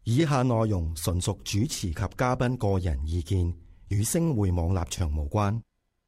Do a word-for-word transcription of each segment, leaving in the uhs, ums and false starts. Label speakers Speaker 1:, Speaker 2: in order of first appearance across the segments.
Speaker 1: 以下內容純屬主持及嘉賓個人意見，與星匯網立場無關。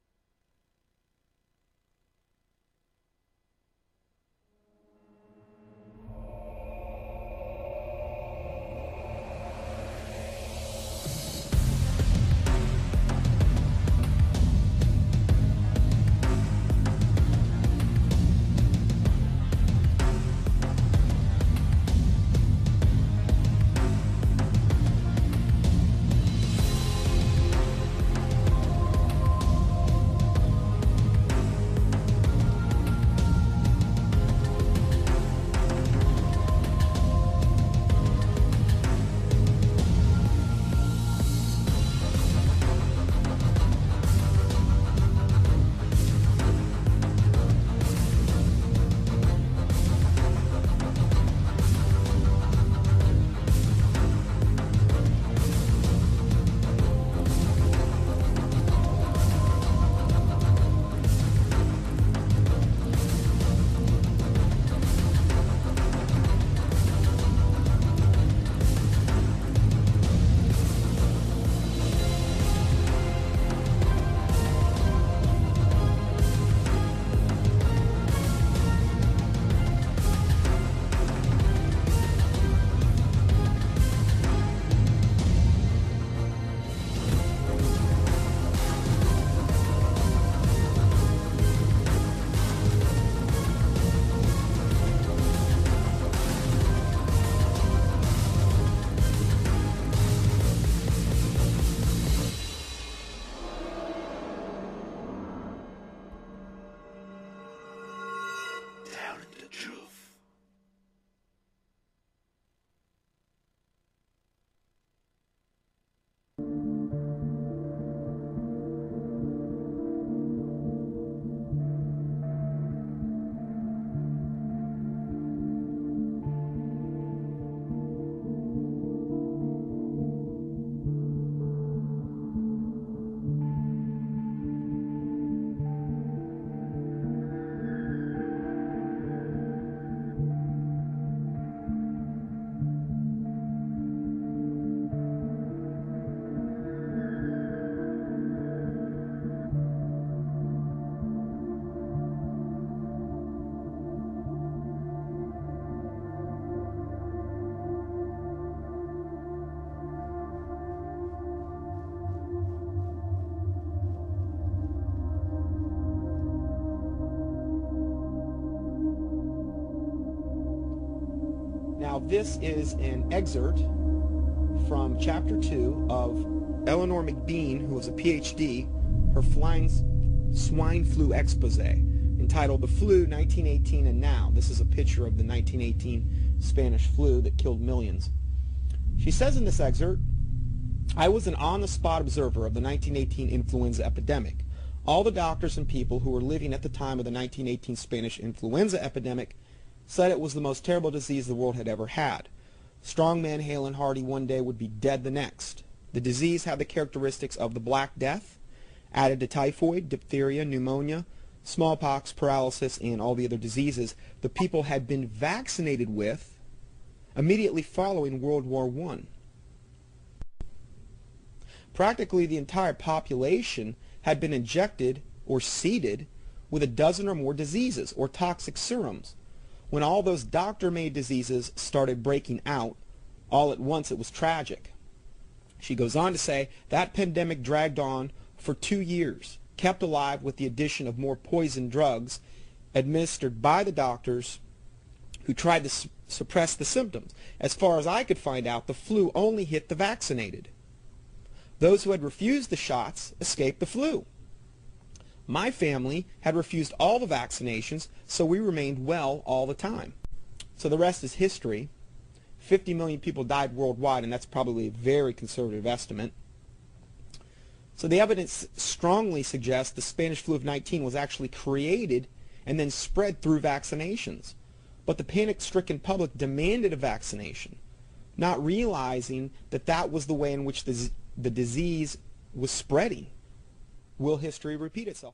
Speaker 2: Now, this is an excerpt from Chapter two of Eleanor McBean, who was a P H D, her flying swine flu expose, entitled The Flu, nineteen eighteen and Now. This is a picture of the nineteen eighteen Spanish flu that killed millions. She says in this excerpt, "I was an on-the-spot observer of the nineteen eighteen influenza epidemic. All the doctors and people who were living at the time of the nineteen eighteen Spanish influenza epidemic said it was the most terrible disease the world had ever had. Strong men, hale and hearty one day, would be dead the next. The disease had the characteristics of the Black Death, added to typhoid, diphtheria, pneumonia, smallpox, paralysis, and all the other diseases the people had been vaccinated with immediately following World War One. Practically the entire population had been injected or seeded with a dozen or more diseases or toxic serums. When all those doctor-made diseases started breaking out, all at once it was tragic." She goes on to say, "That pandemic dragged on for two years, kept alive with the addition of more poison drugs administered by the doctors who tried to su- suppress the symptoms. As far as I could find out, the flu only hit the vaccinated. Those who had refused the shots escaped the flu. My family had refused all the vaccinations, so we remained well all the time." So the rest is history. fifty million people died worldwide, and that's probably a very conservative estimate. So the evidence strongly suggests the Spanish flu of nineteen was actually created and then spread through vaccinations. But the panic-stricken public demanded a vaccination, not realizing that that was the way in which the, the disease was spreading. Will history repeat itself?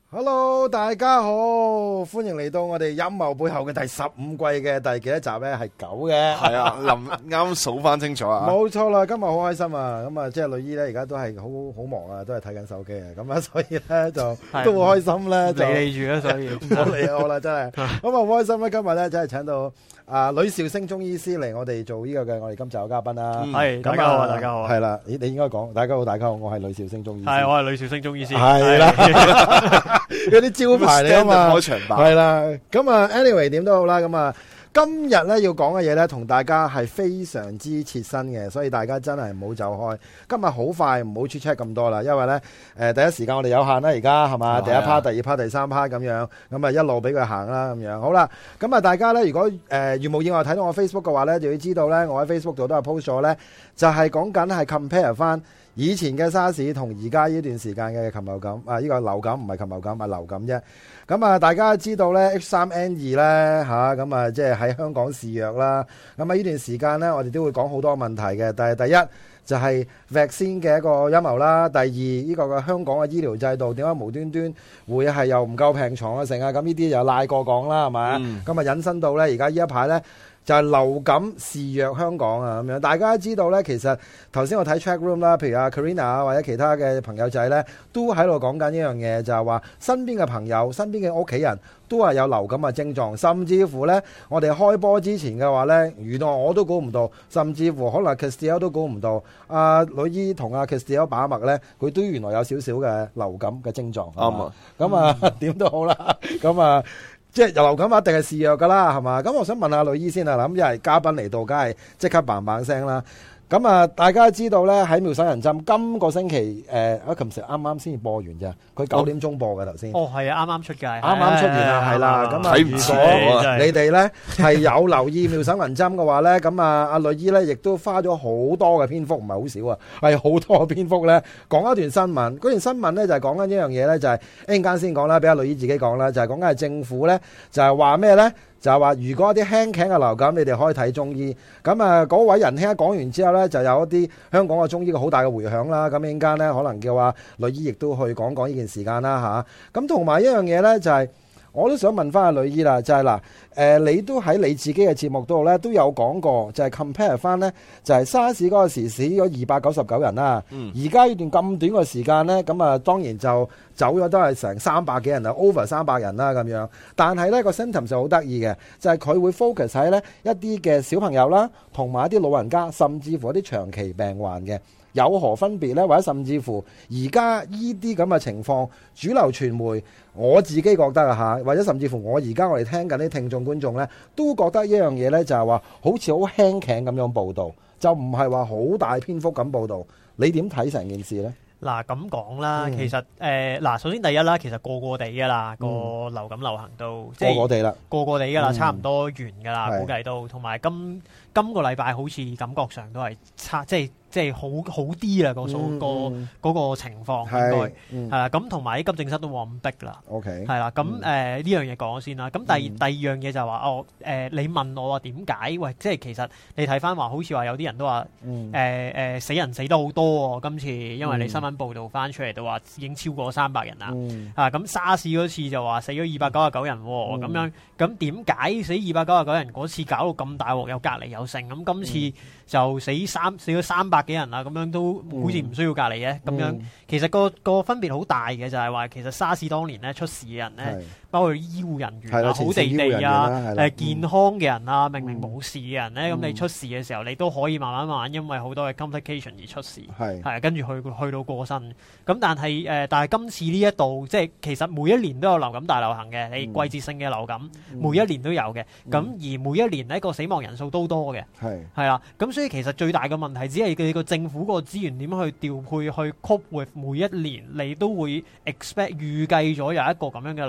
Speaker 3: Hello， 大家好，歡迎嚟到我哋陰謀背後嘅第十五季嘅第幾多集咧？係九嘅。
Speaker 4: 係啊，臨啱數翻清楚啊。
Speaker 3: 冇錯啦，今日好開心啊！咁啊，即係女醫咧，而家都係好好忙啊，都係睇緊手機啊。咁啊，所以咧就都好開心咧，就
Speaker 5: 理住啦，所以
Speaker 3: 我理我啦，真係。咁啊，好開心咧，今日咧真係請到啊呂兆星中醫師嚟我哋做呢個嘅我哋今集嘅嘉賓啦。
Speaker 5: 係，大家好啊，大家好。
Speaker 3: 係啦，咦，你應該講，大家好，大家好，我係呂兆星中醫師。
Speaker 5: 係，我係呂兆星中醫師。
Speaker 3: 係啦，有啲招牌嚟啊嘛。
Speaker 4: 開場白
Speaker 3: 係啦，咁啊，anyway 點都好啦，咁啊。今日咧要講嘅嘢咧，同大家係非常之切身嘅，所以大家真係唔好走開。今日好快，唔好出 check 咁多啦，因為咧誒、呃、第一時間我哋有限啦，而家係嘛，
Speaker 4: 哦、
Speaker 3: 第一 part、第二 part、第三 part 咁樣，咁啊一路俾佢行啦咁樣。好啦，咁啊大家咧，如果誒、呃、如無意外睇到我 Facebook 嘅話咧，就要知道咧，我喺 Facebook 度都有 post 咗咧，就係講緊係 compare 翻以前嘅沙士同而家呢段時間嘅禽流感啊，呢、這個流感唔係禽流感，係流感啫。咁啊，大家知道咧 H 三 N 二 咧嚇，咁啊即係喺香港肆虐啦。咁啊呢段時間咧，我哋都會講好多問題嘅。但係第一就係 vaccine 嘅一個陰謀啦。第二呢個嘅香港嘅醫療制度點解無端端會係又唔夠病床啊成啊？咁呢啲又拉過講啦，係咪？咁啊引申到咧，而家呢一排咧。就係流感肆虐香港啊咁樣，大家都知道咧，其實頭先我睇 chat room 啦，譬如阿 Karina 啊或者其他嘅朋友仔咧，都喺度講緊呢樣嘢，就係話身邊嘅朋友、身邊嘅屋企人都係有流感嘅症狀，甚至乎咧，我哋開波之前嘅話咧，原來我都估唔到，甚至乎可能 Kristel 都估唔到，阿女醫同阿 Kristel 把脈咧，佢都原來有少少嘅流感嘅症狀。
Speaker 4: 啱啊，
Speaker 3: 咁啊點都好啦，咁啊。即係流感一定係肆虐噶啦，係嘛？咁我想問下呂醫先啊，咁因為嘉賓嚟到，梗係即刻嘭嘭聲啦。咁啊，大家知道咧喺妙手銀針，今個星期誒，啊，琴時啱啱先播完咋，佢九點鐘播嘅頭先。
Speaker 5: 哦，係啊，啱啱出街，
Speaker 3: 啱啱出完啦，係啦。咁啊，如果你哋咧係有留意妙手銀針嘅話咧，咁啊，阿呂醫咧亦都花咗好多嘅篇幅，唔係好少啊，係好多嘅篇幅咧講一段新聞。嗰段新聞咧就係講緊一樣嘢咧，就係一陣間先講啦，俾阿呂醫自己講啦，就係講緊係政府咧就係話咩咧？就係話，如果一啲輕頸嘅流感，你哋可以睇中醫。咁啊，嗰位仁兄一講完之後咧，就有一啲香港嘅中醫嘅好大嘅迴響啦。咁一陣間咧，可能叫話呂醫亦都去講講呢件時間啦嚇。咁同埋一樣嘢咧，就係、是、我都想問翻阿呂醫啦，就係、是、嗱，誒、呃、你都喺你自己嘅節目度咧都有講過，就係 compare 翻咧，就係沙士嗰個時死咗二百九十九人啦。而家呢段咁短嘅時間咧，咁啊當然就走咗都係成三百幾人啦 ，over 三百人啦咁樣。但係咧個 symptom 就好得意嘅，就係、是、佢會 focus 喺咧一啲嘅小朋友啦，同埋一啲老人家，甚至乎一啲長期病患嘅。有何分別呢？或者甚至乎而家依啲咁嘅情況，主流傳媒我自己覺得啊嚇，或者甚至乎我而家我哋聽緊啲聽眾觀眾呢，都覺得一樣嘢呢，就係話好似好輕頸咁樣報導，就唔係話好大篇幅咁報導。你點睇成件事呢？
Speaker 5: 嗱咁講啦，
Speaker 3: 嗯、
Speaker 5: 其實誒嗱、呃，首先第一啦，其實個個地噶啦，個、嗯、流感流行都即係
Speaker 3: 個個地啦，
Speaker 5: 個個地噶啦，差唔多完噶啦，
Speaker 3: 嗯、
Speaker 5: 估計都同埋今今個禮拜好似感覺上都係差，即係。即係好好啲啦，個數、嗯、個嗰、嗰個情況應該係啦，咁同埋啲急症室都冇咁逼啦。
Speaker 3: OK，
Speaker 5: 係啦，咁誒呢樣嘢講先啦。咁第、嗯、第二樣嘢就係話哦誒、呃，你問我話點解？喂，即係其實你睇翻話，好似話有啲人都話誒誒死人死得好多喎、哦。今次因為你新聞報導翻出嚟都話已經超過三百人啦。嗯、啊咁沙士嗰次就話死咗二百九十九人喎、哦。咁、嗯、樣咁點解死二百九十九人嗰次搞到咁大鑊，有隔離有剩？咁今次就死三死咗三百幾人啦，咁樣都好似唔需要隔離嘅，咁、嗯、樣其實個個分別好大嘅，就係話其實沙士當年咧出事嘅人咧，包括醫護人員啊、好地地啊、誒健康嘅人啊，明明冇事嘅人咧，咁、嗯、你出事嘅時候，你都可以慢慢慢慢因為好多嘅 complication 而出事，係係跟住去去到過身。咁但係誒、呃，但係今次呢一度即係其實每一年都有流感大流行嘅，你季節性嘅流感、嗯、每一年都有嘅，咁、嗯、而每一年呢個死亡人數都多嘅，係係啦，咁所以其實最大嘅問題只係佢個政府個資源點樣去調配去 cope with 每一年，你都會 expect 預計咗有一個咁樣嘅流行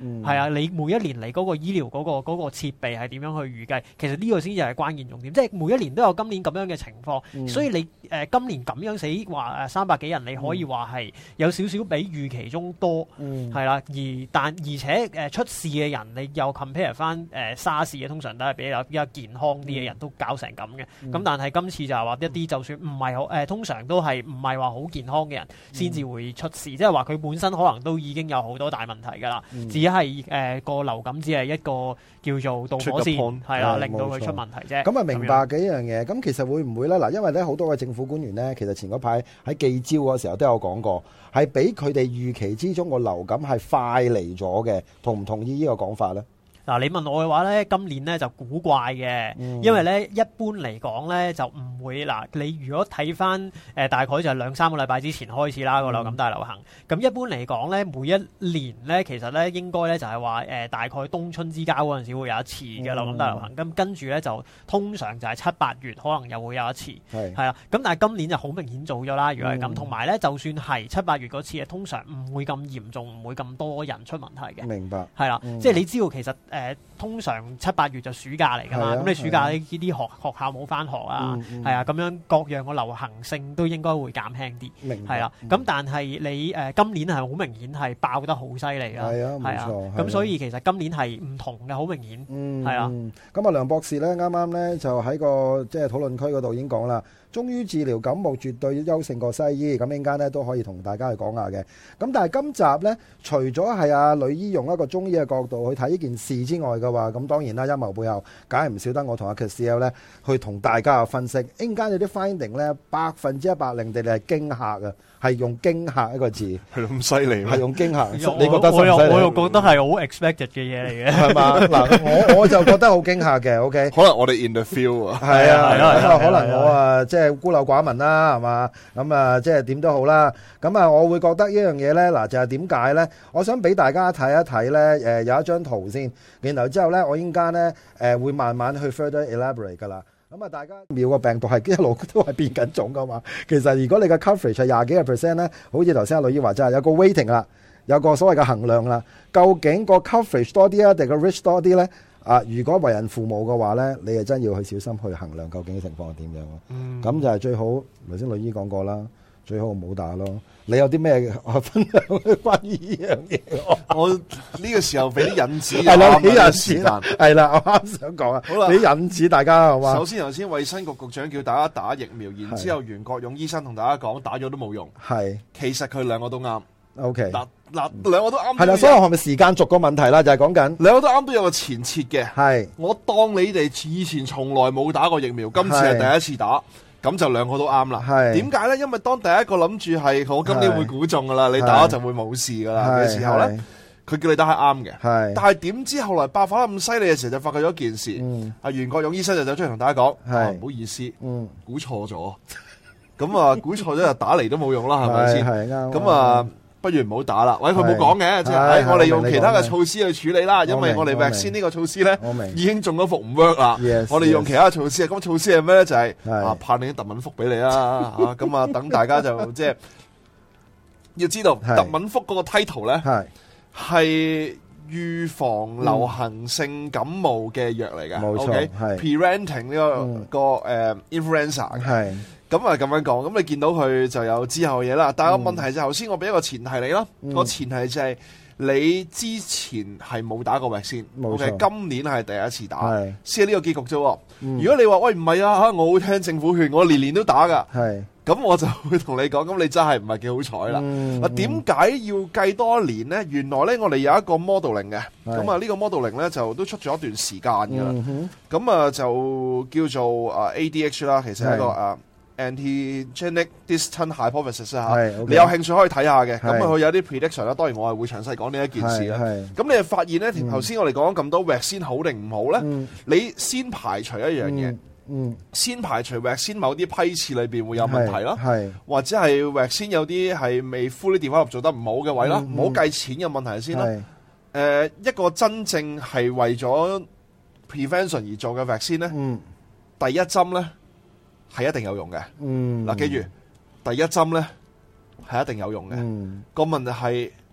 Speaker 5: 嗯、啊，你每一年嚟嗰個醫療嗰、嗰個嗰、嗰個設備係點樣去預計？其實呢個先至係關鍵重點，即係每一年都有今年咁樣嘅情況，嗯、所以你誒、呃、今年咁樣死話誒三百幾人，你可以話係有少少比預期中多，係啦、嗯，而但而且誒、呃、出事嘅人，你又 compare 翻誒、呃、沙士嘅，通常都係比較比較健康啲嘅人都搞成咁嘅，咁、嗯、但係今次就係話一啲就算唔係好誒，通常都係唔係話好健康嘅人先至會出事，即係話佢本身可能都已經有好多大問題㗎啦，嗯、只係誒個流感只係一個叫做導火線，係啦，令到佢出問題啫。
Speaker 3: 咁啊，明白嘅一樣嘢。咁其實會唔會咧？嗱，因為咧好多嘅政府官員咧，其實前嗰排喺記招嗰時候都有講過，係比佢哋預期之中個流感係快嚟咗嘅，同唔同意呢個講法咧？
Speaker 5: 嗱，你問我嘅話咧，今年咧就古怪嘅，嗯、因為咧一般嚟講咧就唔會嗱，你如果睇翻誒大概就係兩三個禮拜之前開始啦個流感大流行，咁、嗯、一般嚟講咧每一年咧其實咧應該咧就係話誒大概冬春之交嗰陣時會有一次嘅流感大流行，咁、嗯、跟住咧就通常就係七八月可能又會有一次，係係啦，咁但係今年就好明顯早咗啦，如果係咁，同埋咧就算係七八月嗰次，通常唔會咁嚴重，唔會咁多人出問題嘅，明白，係啦，嗯、即係你知道其實誒。呃通常七八月就暑假嚟㗎嘛，咁、啊、你暑假呢啲學學校冇返學啊，係、嗯嗯、啊，咁樣各樣個流行性都應該會減輕啲，係啦。咁、啊、但係你誒、呃、今年係好明顯係爆得好犀利㗎，係啊，冇錯。咁、啊、所以其實今年係唔同嘅，好明顯，係、嗯、啊。咁啊，梁博士咧啱啱咧就喺個即係討論區嗰度已經講啦。中醫治療感冒絕對優勝過西醫，咁陣間咧都可以同大家去講下嘅。咁但係今集咧，除咗係阿呂醫用一個中醫嘅角度去睇呢件事之外嘅話，咁當然啦，陰謀背後梗係唔少得我同阿 Cassiel 咧去同大家去分析。陣間有啲 finding 咧，百分之一百令地你係驚嚇嘅，係用驚嚇一個字，
Speaker 4: 係咁犀利，係
Speaker 3: 用驚嚇。
Speaker 5: 你覺得我又我又覺得係好 expected 嘅嘢嚟嘅，係嘛？
Speaker 3: 嗱，我我就覺得好驚嚇嘅。OK，
Speaker 4: 可能我哋 in the field 啊，
Speaker 3: 係啊，咁啊，可能我啊即係。即係孤陋寡聞啦，係嘛？咁啊，即係點都好啦。咁啊，我會覺得呢樣嘢咧，嗱就係點解咧？我想俾大家睇一睇咧，誒有一張圖先，然後之後咧，我依家咧誒會慢慢去 further elaborate 噶啦。咁啊，大家苗個病毒係一路都係變緊種噶嘛。其實如果你嘅 coverage 係廿幾個 percent 咧，好似頭先阿呂醫話齋，有個 weighting 啦，有個所謂嘅衡量啦。究竟個 coverage 多啲啊，定個 reach 多啲咧？啊！如果為人父母嘅話咧，你係真要去小心去衡量究竟嘅情況係點樣咯。咁、嗯、就係最好，頭先呂醫講過啦，最好唔好打咯。你有啲咩分享關於呢樣嘢？
Speaker 4: 我呢個時候俾啲引子，
Speaker 3: 係啦，俾引子，係啦，我啱想講啊。好啦，俾引子大家係嘛？
Speaker 4: 首先頭先衛生局局長叫大家打疫苗，然之後袁國勇醫生同大家講打咗都冇用。係，其實佢兩個都啱。O K，嗱嗱，兩個都啱。係啦，所以係咪時間逐個問題啦？就係講緊兩個都啱，都有個前設嘅。係，我當你哋以前從來冇打過疫苗，今次係第一次打，咁就兩個都啱啦。係，點解咧？因為當第一個諗住係我今年會估中噶啦，你打就會冇事噶啦嘅時候咧，佢叫你打係啱嘅。係，但係點知後來爆發得咁犀利嘅時候，就發覺咗一件事。阿袁國勇醫生就走出嚟同大家講：係，唔好意思，嗯，估錯咗。咁啊，估錯咗就打嚟都冇用啦，係咪先？係啱。咁啊。不如唔好打啦，喂，佢冇講嘅，即係我哋用其他嘅措施去處理啦，因為我哋 vaccine 呢個措施咧，已經中咗伏唔 work 啦，我哋用其他嘅措施，咁措施係咩咧？就係啊，派你啲特敏福俾你啦，嚇，咁啊，等大家就即係要知道特敏福嗰個 title 咧，係預防流行性感冒嘅藥嚟嘅，冇錯，係 preventing 呢個個誒 influenza 係。咁啊咁樣講，咁你見到佢就有之後嘅嘢啦。但係個問題就係頭先我俾一個前提你啦，個、嗯、前提就係你之前係冇打過 vaccine，冇錯，今年係第一次打，先係呢個結局啫。嗯、如果你話喂唔係啊，我會聽政府勸，我年年都打噶，咁我就會同你講，咁你真係唔係幾好彩啦。啊，點解要計多一年呢？原來咧我哋有一個 modeling 嘅，咁啊呢個 modeling 咧就都出咗一段時間噶啦。咁啊、嗯、就叫做啊 A D H 啦，其實係一個啊。Antigenic distant hypothesis 啊，你有興趣可以睇下嘅，咁佢有啲 prediction 啦。當然我係會詳細講呢一件事啦。咁你就發現咧，頭先我哋講咗咁多 vaccine 好定唔好咧？你先排除一樣嘢，先排除 vaccine 某啲批次裏邊會有問題啦，或者係 vaccine 有啲係未 fully develop 做得唔好嘅位啦，唔好計錢嘅問題先啦。誒，一個真正係為咗 prevention 而做嘅 vaccine 咧，第一針咧。係一定有用嘅，嗱、嗯，記住第一針咧係一定有用嘅。個、嗯、問題係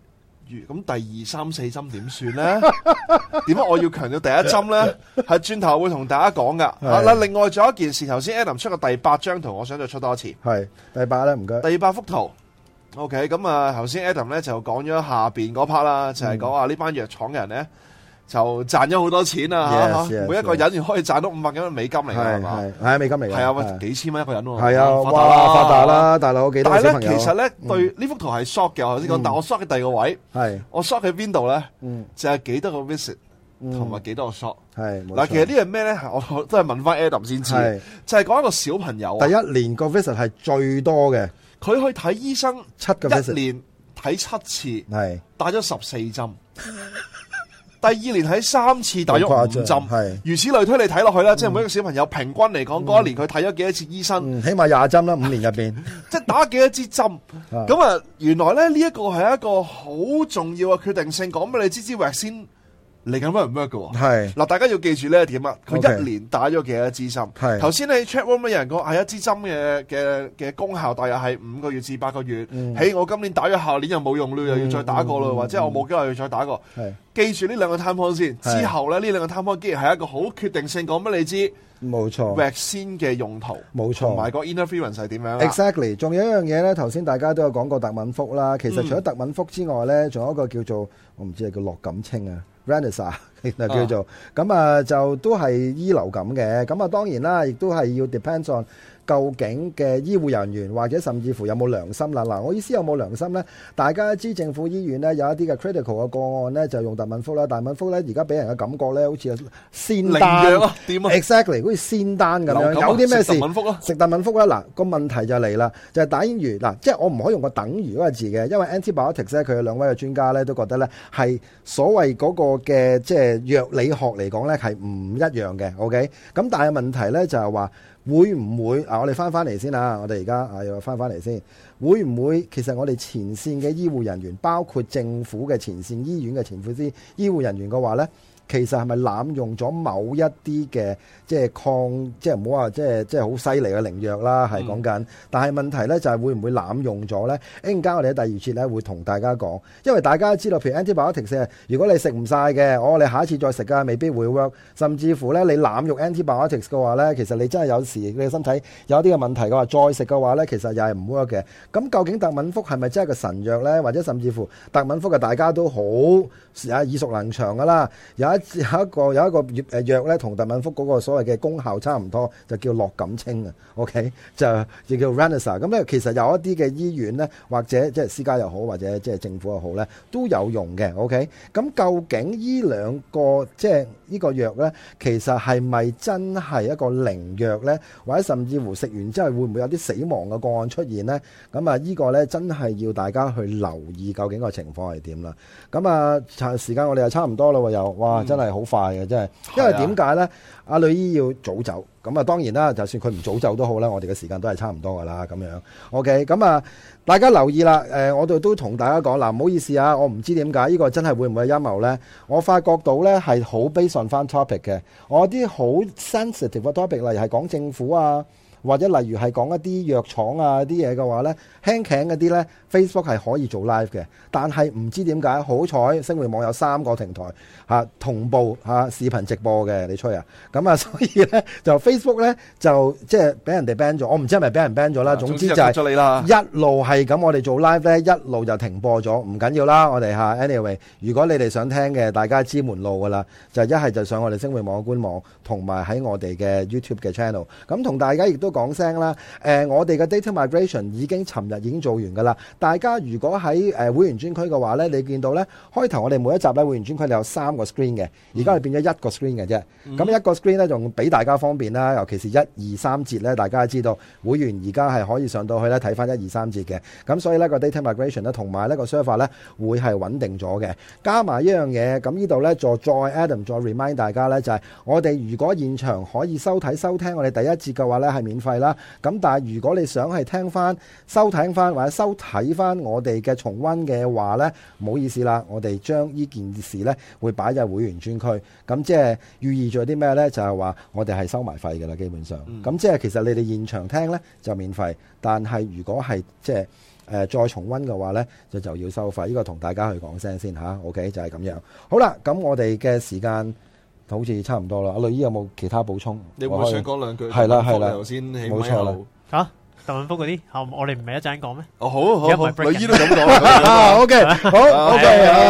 Speaker 4: 咁第二三四針點算咧？點解我要強調第一針咧？係轉頭會同大家講噶。嗱，另外仲有一件事，頭先 Adam 出個第八張圖，我想再出多一次。
Speaker 3: 係第八咧，唔該。
Speaker 4: 第八幅圖 ，OK， 咁啊，頭先 Adam 咧就講咗下邊嗰 part 啦，就係講話呢班藥廠嘅人咧就賺咗好多錢啊！嚇，每一個人可以賺到五百幾蚊美金嚟㗎，係嘛？係係美金嚟㗎。係啊，喂，幾千蚊一個人喎。係啊，
Speaker 3: 哇，發達啦，大佬幾多小朋友？
Speaker 4: 但係咧，其實咧對呢幅圖係 short 嘅，我頭先講，但我 short 嘅第二個位係我 short 喺邊度咧？就係幾多個 visit 同埋幾多個 shot。係嗱，其實呢樣咩咧？我都係問翻 Adam 先知，就係講一個小朋友。第
Speaker 3: 一年個 visit 係最多嘅，
Speaker 4: 佢去睇醫生
Speaker 3: 七個 visit，
Speaker 4: 一年睇七次，係打咗十四針。第二年睇三次，打咗五針，如此類推，你睇落去啦，即係每一個小朋友平均嚟講，嗰一年佢睇咗幾多次醫生？
Speaker 3: 起碼廿針啦，五年入邊，
Speaker 4: 即係打幾多支針？咁啊，原來咧呢一個係一個好重要嘅決定性，講俾你知支 vaccine嚟緊 work 唔 work 嘅？係嗱，大家要記住呢一點啊，佢一年打咗幾多支針？係頭先你 chat room 有人講係一支針嘅嘅嘅功效大約係五個月至八個月。喺我今年打咗，下年又冇用啦，又要再打過啦，或者我冇機會要再打過。係記住呢兩個 time point 先，之後咧呢兩個 time point 既然係一個好決定性，講俾你知。冇錯 vaccine 嘅用途，冇錯，同埋個 interference 係點樣
Speaker 3: ？Exactly， 仲有一樣嘢咧，頭先大家都有講過特敏福啦。其實除咗特敏福之外咧，仲有一個叫做我唔知係叫樂感清啊 ，Renessa 叫做咁啊，就都係醫流感嘅。咁啊，當然啦，亦都係要 depends on。究竟嘅醫護人員或者甚至乎有冇良心啦？嗱，我意思有冇良心呢？大家知政府醫院呢有一啲嘅 critical 嘅個案呢，就用特敏福啦。特敏福呢而家俾人嘅感覺呢，好似仙丹啊，exactly 好似仙丹咁樣。有啲咩事？食特敏福啦。嗱，個問題就嚟啦，就係等於嗱，即係我唔可以用個等於嗰個字嘅，因為 antibiotics 咧，佢有兩位嘅專家咧都覺得咧係所謂嗰個嘅即係藥理學嚟講咧係唔一樣嘅。OK，咁但係問題咧就係話。會唔會啊？我哋翻翻嚟先啊！我哋而家啊又翻翻嚟先，會唔會其實我哋前線嘅醫護人員，包括政府嘅前線醫院嘅前線醫護人員嘅話呢，其實係咪濫用咗某一啲嘅即係抗即係唔好話即係即係好犀利嘅靈藥啦？係講緊，但係問題呢就係會唔會濫用咗呢？一陣間我哋喺第二節呢會同大家講，因為大家知道，譬如 antibiotics，如果你食唔晒嘅，我、哦、你下一次再食啊，未必會 work。甚至乎呢，你濫用 antibiotics 嘅話呢，其實你真係有時你嘅身體有啲嘅問題嘅話，再食嘅話呢，其實又係唔 work 嘅。咁究竟特敏福係咪真係個神藥呢？或者甚至乎特敏福嘅大家都好耳熟能詳噶啦，有一有一個有一個誒藥咧，同特敏福嗰個所謂嘅功效差唔多，就叫樂感清啊。OK，就亦叫 Renessa。咁咧，其實有一啲嘅醫院咧，或者即係私家又好，或者即係政府又好咧，都有用嘅。OK，咁究竟呢兩個即係呢個藥咧，其實係咪真係一個靈藥咧？或者甚至乎食完之後會唔會有啲死亡嘅個案出現咧？咁啊，呢個咧真係要大家去留意究竟個情況係點啦。咁啊，時間我哋又差唔多啦喎，又哇，真係好快嘅，真係。因為點解咧？阿女醫要早走，咁啊當然啦，就算佢唔早走都好啦，我哋嘅時間都係差唔多噶啦，咁樣。OK，咁啊，大家留意啦。誒，我哋都同大家講嗱，唔好意思啊，我唔知點解呢個真係會唔會係陰謀咧？我發覺到咧係好 based on 翻 topic 嘅，我啲好 sensitive 嘅 topic，例如係講政府啊。或者例如係講一啲藥廠啊啲嘢嘅話呢，輕頸嗰啲呢 Facebook 係可以做 live 嘅，但係唔知點解好彩星匯網有三個平台嚇、啊、同步嚇、啊、視頻直播嘅，你吹啊！咁啊，所以呢，就 Facebook 呢，就即係俾人哋 ban 咗，我唔知係咪俾人 ban 咗啦。總之就係一路係咁，我哋做 live 呢，一路就停播咗，唔緊要啦。我哋嚇 anyway，如果你哋想聽嘅，大家知門路噶啦，就一係就上我哋星匯網嘅官網，同埋喺我哋嘅 YouTube 嘅 channel，咁同大家亦都。都講聲啦，誒、呃，我哋嘅 data migration 已經尋日已經做完噶啦。大家如果喺誒、呃、會員專區嘅話咧，你見到咧開頭我哋每一集咧會員專區你有三個 screen 嘅，而家係變咗一個 screen 嘅啫。咁、嗯、一個 screen 咧仲俾大家方便啦，尤其是一二三節咧，大家知道會員而家係可以上到去咧睇翻一二三節嘅。咁所以咧個 data migration 咧同埋呢個 server 咧會係穩定咗嘅。加埋一樣嘢，咁呢度咧就再 Adam 再 remind 大家咧就係、是、我哋如果現場可以收睇收聽我哋第一節嘅話咧係免費啦，咁但係如果你想係聽翻、收聽翻或者收睇翻我哋嘅重溫嘅話呢，唔好意思啦，我哋將呢件事呢會擺入會員專區，咁即係寓意咗啲咩呢？就係話我哋係收埋費㗎啦，基本上，咁、嗯、即係其實你哋現場聽呢就免費，但係如果係即係呃、再重溫嘅話咧，就就要收費。呢、這個同大家去講聲先嚇 ，OK 就係咁樣。好啦，咁我哋嘅時間好似差唔多啦。阿女姨有冇其他補充？
Speaker 4: 你會唔會想講兩句？
Speaker 3: 係啦係啦，
Speaker 4: 頭先
Speaker 3: 冇錯啦。
Speaker 5: 嚇？鄧允福嗰啲，我哋唔係一陣講咩？
Speaker 4: 哦，好好好，女姨都咁講。
Speaker 3: O K，好 O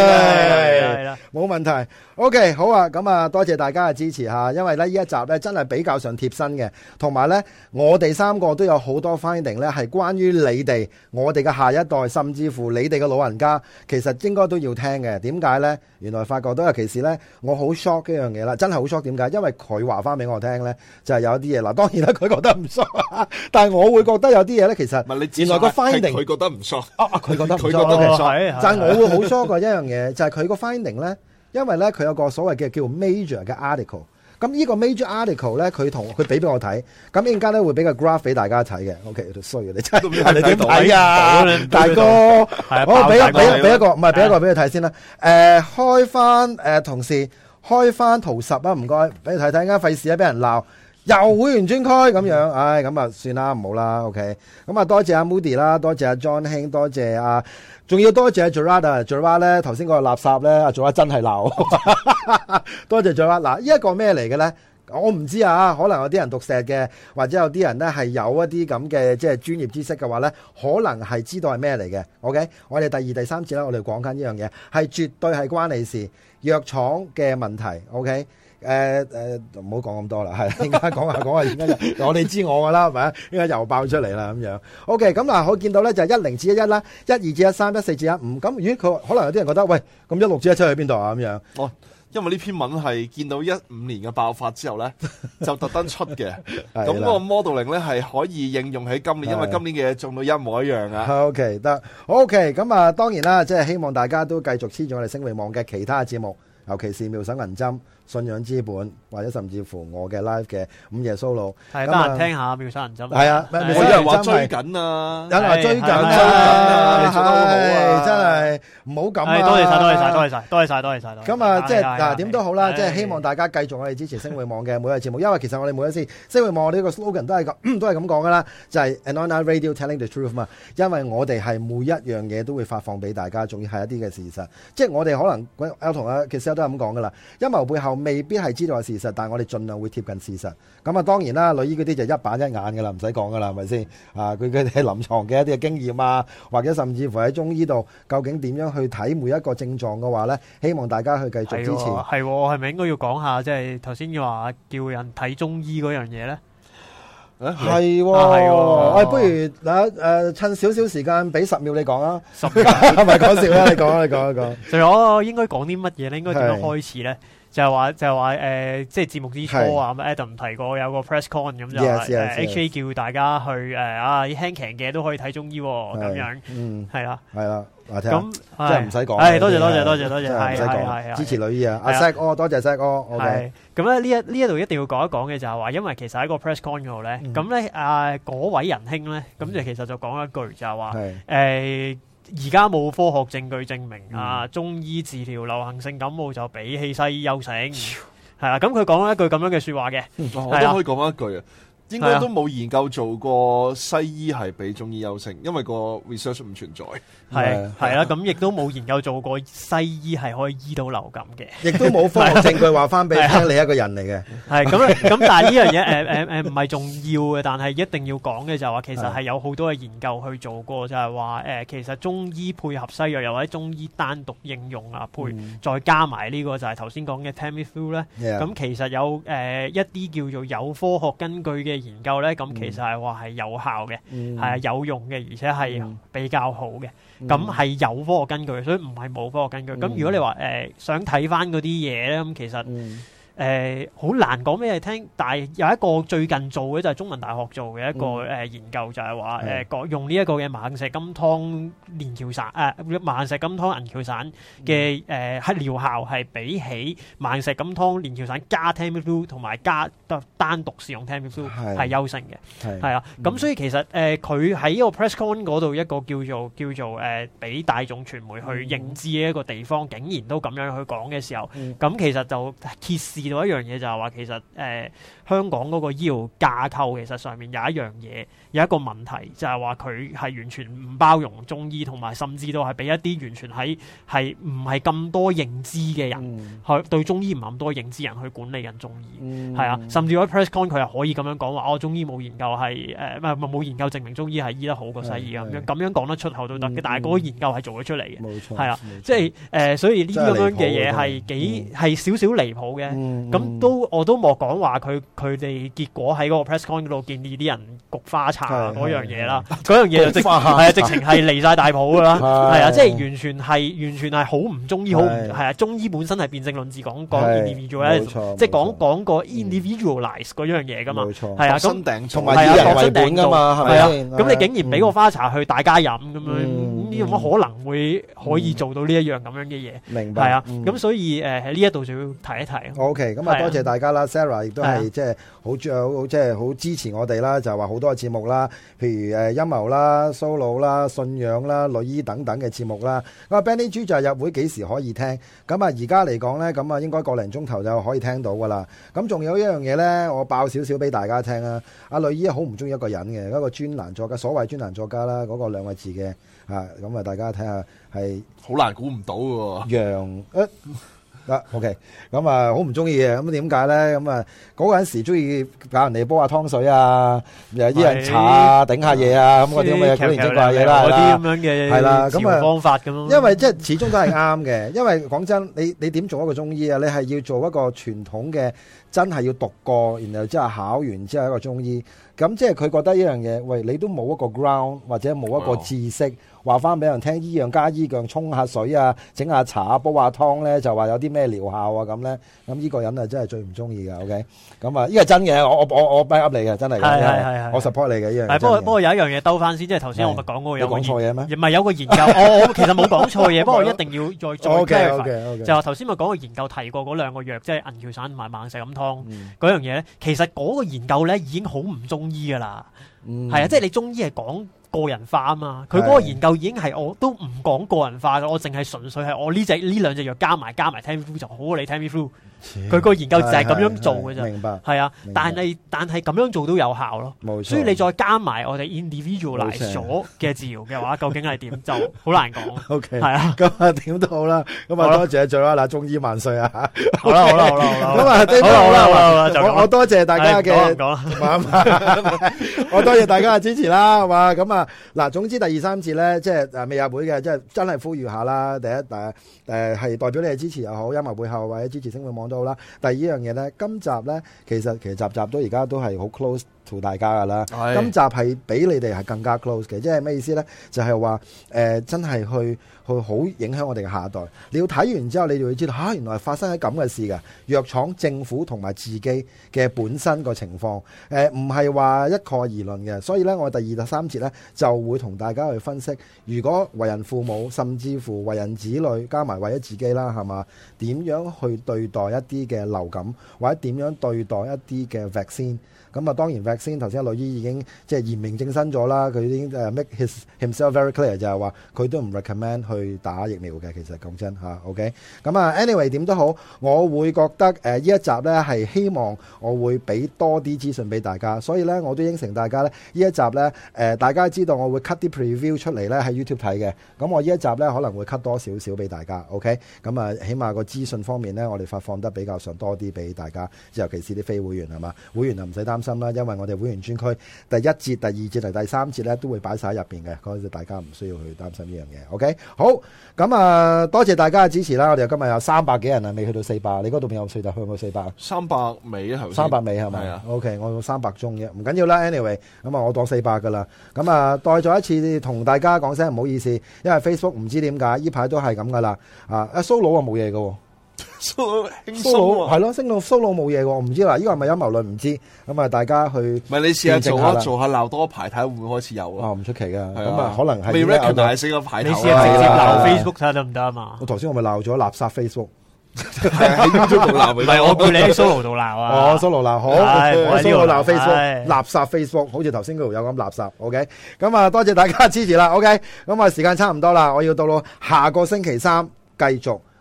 Speaker 3: K，冇問題。O K，好啊，咁啊，多謝大家嘅支持吓，因為咧呢一集咧真係比較上貼身嘅，同埋咧我哋三個都有好多 finding 咧係關於你哋、我哋嘅下一代，甚至乎你哋嘅老人家，其實應該都要聽嘅。點解咧？原來發覺到尤其是咧，我好 shock 呢樣嘢啦，真係好 shock。點解？因為佢話翻俾我聽咧，就係、是、有一啲嘢嗱，當然啦，佢覺得唔 shock，但係我會覺得有啲嘢咧，其實原來個 finding
Speaker 4: 佢覺得唔 shock，
Speaker 3: 啊佢覺得唔
Speaker 4: shock，
Speaker 3: 就係我會好 shock 嘅一樣嘢，就係佢個 finding 咧。因為咧佢有個所謂嘅叫 major 嘅 article， 咁呢個 major article 咧佢同佢俾俾我睇，咁陣間咧會俾個 graph 俾大家睇嘅。OK， 衰嘅你真係你點睇啊，大哥？好，俾俾俾一個，唔係俾一個俾佢睇先啦。誒，開翻誒同事開翻圖十啊，唔該，俾你睇睇，陣間費事啊，俾人鬧。又會員專區咁樣，唉，咁啊算啦，唔好啦 ，OK。咁啊多謝阿 Moody 啦，多謝阿 John 兄，多謝阿，仲要多謝阿 Gerard 啊 ，Gerard 咧頭先嗰個垃圾咧，阿 Gerard 真係鬧，多謝 Gerard。嗱，呢一個咩嚟嘅咧？我唔知啊，可能有啲人讀碩嘅，或者有啲人咧係有一啲咁嘅即係專業知識嘅話咧，可能係知道係咩嚟嘅。OK，我哋第二、第三節咧，我哋講緊呢樣嘢，係絕對係關你事，藥廠嘅問題。OK。誒誒，唔好講咁多啦，係應該講下講下，而家我哋知我噶啦，係咪？應該又爆出嚟啦咁樣。OK，咁嗱，我見到咧就係一零至一一啦，一二至一三，一四至一五。咁咦，佢可能有啲人覺得，喂，咁一六至一七去邊度啊？咁樣。
Speaker 4: 哦，因為呢篇文係見到一五年嘅爆發之後咧，就特登出嘅。咁嗰個 modeling 咧係可以應用喺今年，因為今年嘅嘢種到一模一樣啊。
Speaker 3: OK，得。OK，咁啊，當然啦，即係希望大家都繼續黐住我哋星匯網嘅其他節目，尤其是妙手銀針、信仰之本，或者甚至乎我嘅 live 嘅午夜 solo，
Speaker 5: 係得閒聽下妙手銀針。
Speaker 3: 係啊，
Speaker 4: 有人話追緊啊，
Speaker 3: 有人話追緊
Speaker 4: 啊，你做得好好啊，
Speaker 3: 真係唔好咁啊！
Speaker 5: 多謝晒，多謝晒，多謝晒，多謝晒，多謝晒。
Speaker 3: 咁啊，即係嗱，點都好啦，即係希望大家繼續我哋支持星匯網嘅每日節目，因為其實我哋每一次星匯網我哋呢個 slogan 都係咁，都係咁講噶啦，就係 Anona Radio Telling the Truth 嘛。因為我哋係每一樣嘢都會發放俾大家，仲要係一啲嘅事實。即係我哋可能有同阿 Kisel 都係咁講噶啦，陰謀背後未必係知道係事實，但係我哋盡量會貼近事實。咁啊，當然啦，女醫嗰啲就一板一眼噶啦，唔使講噶啦，係咪先？啊，佢佢哋臨床嘅一啲嘅經驗啊，或者甚至乎喺中醫度，究竟點樣去睇每一個症狀嘅話咧，希望大家去繼續支持。
Speaker 5: 係，係咪應該要講下，即係頭先話叫人睇中醫嗰樣嘢咧？
Speaker 3: 係，係，誒，不如嗱，誒，趁少少時間，俾十秒你講啊，十秒係咪講笑啦？你講，你講，你講。
Speaker 5: 仲有我應該講啲乜嘢咧？應該點樣開始咧？就係話就係話誒，即係節目之初啊，咁 Adam 提過有個 press con 咁就誒 H A 叫大家去誒啊啲輕強嘅都可以睇中醫咁樣，嗯，係啦，
Speaker 3: 係啦，咁
Speaker 5: 即
Speaker 3: 係唔使講，
Speaker 5: 係多謝多謝多謝多謝，係係係
Speaker 3: 支持女醫啊，阿 Zack 哥多謝 Zack 哥，OK。
Speaker 5: 咁咧呢一呢一度一定要講一講嘅就係話，因為其實喺個 press con 嗰度咧，咁咧啊嗰位仁兄咧，咁就其實就講一句就係話誒。而家冇科學證據證明、嗯、啊，中醫治療流行性感冒就比起西醫優勝，係啦。咁佢講咗一句咁樣嘅說話嘅、
Speaker 4: 嗯，我都可以講一句啊。應該都冇研究做過西醫係比中醫優勝，因為個 research 唔存在。
Speaker 5: 係係啦，咁亦都冇研究做過西醫係可以醫到流感嘅，
Speaker 3: 亦都冇科學證據話翻俾你聽你一個人嚟嘅。
Speaker 5: 係咁咁，但係呢樣嘢誒誒誒唔係重要嘅，但係一定要講嘅就係話，其實係有好多嘅研究去做過，就係話誒，其實中醫配合西藥，又或者中醫單獨應用啊，配、嗯、再加埋呢個就係頭先講嘅 Tamiflu 咧。咁、yeah. 其實有誒、呃、一啲叫做有科學根據嘅研究咧，咁其實係話係有效嘅，係、嗯、有用嘅，而且係比較好嘅。咁、嗯、係有科學根據，所以唔係冇科學根據。咁、嗯、如果你話誒、呃、想睇翻嗰啲嘢咧，咁其實誒好、嗯呃、難講俾你聽。但係有一個最近做嘅就係中文大學做嘅一個誒、嗯呃、研究就，就係話誒用呢一個嘅麻石金湯連翹散誒麻石金湯銀翹散嘅誒係療效係比起麻石金湯連翹散加 Tamiflu 同埋加單獨使用 Tamiflu 係優勝嘅，係啊。咁、嗯、所以其實誒佢喺呢個 press con 嗰度一個叫做叫做誒俾、呃、大眾傳媒去認知嘅一個地方，竟然都咁樣去講嘅時候，咁、嗯、其實就揭示意到一樣嘢就係話其實誒、呃、香港嗰個醫療架構其實上面有一樣嘢有一個問題就係話佢係完全唔包容中醫，同埋甚至到係俾一啲完全喺係唔係咁多認知嘅人去、嗯、對中醫唔係咁多認知人去管理緊中醫，係、嗯、啊，甚至喺 PressCon 佢又可以咁樣講話哦，中醫冇研究係誒唔係冇研究證明中醫係醫得好過西醫咁樣，咁樣講得出口都得嘅，但係嗰個研究係做咗出嚟嘅，冇錯，係啊，即係誒，所以呢啲咁樣嘅嘢係幾係少少離譜嘅，咁、嗯、都我都莫講話佢佢哋結果喺嗰個 PressCon 嗰度建議啲人焗花茶嗰樣嘢啦，嗰樣嘢就直係啊，直情係離晒大譜噶啦，係啊，即係完全係完全係好唔中醫，好唔係啊，中醫本身係辯證論治，講講 individual， 即係講講個 individualize 嗰樣嘢噶嘛，係啊，咁同埋以人為本噶嘛，係咪啊？咁你竟然俾個花茶去大家飲咁樣，呢有乜可能會可以做到呢一樣咁樣嘅嘢？明白，係啊，咁所以誒喺呢一度就要提一提。OK， 咁啊多謝大家啦 ，Sarah 亦都係即係好好即係好支持我哋啦，就話好多嘅節目啦，譬如誒陰謀啦、solo 啦、信仰啦、女醫等等嘅節目啦。咁啊 Benny G 就入會幾時可以聽？咁啊而家嚟講咧，咁啊應該個零鐘頭就可以聽到噶啦。咁仲有一樣嘢咧，我爆少少俾大家聽啊！阿女醫好唔中意一個人嘅，一個專欄作家，所謂專欄作家啦，嗰、那個兩個字嘅啊，咁啊大家睇下係好難估唔到嘅楊誒。啊 ，OK， 咁啊，好唔中意嘅，咁點解咧？咁啊，嗰陣時中意教人哋煲下湯水啊，又醫人茶啊，頂下嘢啊，咁嗰啲咁嘅古靈精怪嘢啦，嗰啲咁樣嘅係啦，咁啊方法咁咯。因為即係始終都係啱嘅，因為講真，你你點做一個中醫啊？你係要做一個傳統嘅，真係要讀過，然後之後考完之後一個中醫。咁即係佢覺得呢樣嘢，喂，你都冇一個 ground 或者冇一個知識，話翻俾人聽，醫樣加醫樣，沖下水啊，整下茶，煲下湯咧，就話有啲咩療效啊咁咧。咁呢個人啊，真係最唔中意嘅。OK，咁啊，呢個係真嘅，我我我我 back up 你嘅，真係。係係係，我 support 你嘅呢樣。係不過不過有一樣嘢兜翻先，即係頭先我咪講嗰個有講錯嘢咩？唔係有個研究，我我其實冇講錯嘢，不過我一定要再再 clarify。就話頭先咪講個研究提過嗰兩個藥，即係銀翹散同埋猛石咁湯嗰樣嘢咧，其實嗰個研究咧已經好唔中醫噶啦，係、嗯、啊，即係你中醫係講個人化啊嘛，佢嗰個研究已經係我都唔講個人化嘅，我淨係純粹係我呢隻呢兩隻藥加埋加埋 Tamiflu 就好過你 Tamiflu。佢個研究就係咁樣做嘅啫，明白？係啊，但係但係咁樣做都有效咯，冇錯。所以你再加埋我哋 individualize 咗嘅治療嘅話，究竟係點就好難講。OK， 係啊，咁啊點都好啦，咁啊多謝最啦嗱，中醫萬歲啊！好啦好啦好啦好啦，咁啊好啦好啦好啦，我我多謝大家嘅，講啦，我多謝大家嘅支持啦，係嘛？咁啊嗱，總之第二三節咧，即係誒未入會嘅，即係真係呼籲下啦。第一誒誒係代表你嘅支持又好，陰謀背後或者支持星匯網都好啦。第二樣嘢咧，今集咧其實其實集集都而家都係好 close to 大家噶啦。今集係比你哋係更加 close 嘅，即係咩意思咧？就係話誒真係去去好影響我哋嘅下一代。你要睇完之後，你就會知道嚇、啊，原來發生喺咁嘅事㗎。藥廠、政府同埋自己嘅本身個情況，誒唔係話一概而論嘅。所以咧，我第二、第三節咧就會同大家去分析，如果為人父母，甚至乎為人子女，加埋為咗自己啦，係嘛？點樣去對待一啲嘅流感，或者點樣對待一啲嘅 vaccine？咁啊，當然 vaccine 頭先阿女醫已經即係言明正身咗啦，佢已經誒 make his himself very clear 就係話佢都唔 recommend 去打疫苗嘅。其實講真嚇 ，OK。咁啊，anyway 點都好，我會覺得誒呢、呃、一集咧係希望我會俾多啲資訊俾大家，所以咧我都應承大家咧呢一集咧誒、呃、大家知道我會 cut 啲 preview 出嚟咧喺 YouTube 睇嘅，咁我呢一集咧可能會 cut 多少少俾大家 OK。咁啊，起碼個資訊方面咧我哋發放得比較上多啲俾大家，尤其是啲非會員係嘛，會員啊唔使擔心啦，因為我哋會員專區第一節、第二節同第三節咧都會擺晒喺入邊嘅，嗰陣大家唔需要去擔心呢樣嘢。OK， 好，咁啊多謝大家嘅支持啦！我哋今日有三百幾人啊，未去到四百，你嗰度邊有四百？去唔去四百？三百尾啊，頭先三百尾係咪？係啊。OK， 我三百中嘅，唔緊要啦。Anyway，咁啊我當四百噶啦。咁啊，再再一次同大家講聲唔好意思，因為 Facebook 唔知點解呢排都係咁噶啦。啊，阿 Solo 啊冇嘢噶。Solo 輕鬆啊，係咯，升到 Solo 冇嘢喎，唔知啦，呢個係咪陰謀論唔知，咁啊大家去，唔係你試下做下做下鬧多排睇會唔會開始有啊？唔出奇噶，咁啊可能係未 recognize 死個牌頭，你試下直接鬧 Facebook 睇下得唔得啊嘛？我頭先我咪鬧咗垃圾 Facebook，喺 YouTube 度鬧，唔係我叫你喺 Solo 度鬧啊，哦 Solo 鬧好，我 Solo 鬧 Facebook，垃圾 Facebook，好似頭先嗰度有咁垃圾 ，OK， 咁啊多謝大家支持啦 ，OK， 咁啊時間差唔多啦，我要到到下個星期三繼續。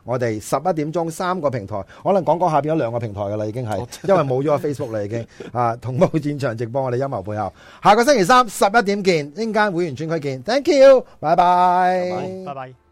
Speaker 3: 我哋十一點鐘三個平台，可能講講下變咗兩個平台噶啦，已經係，因為冇咗 Facebook 啦已經啊，同步現場直播我哋陰謀背後，下個星期三十一點見，陣間會員專區見 ，thank you，拜拜，
Speaker 5: 拜拜。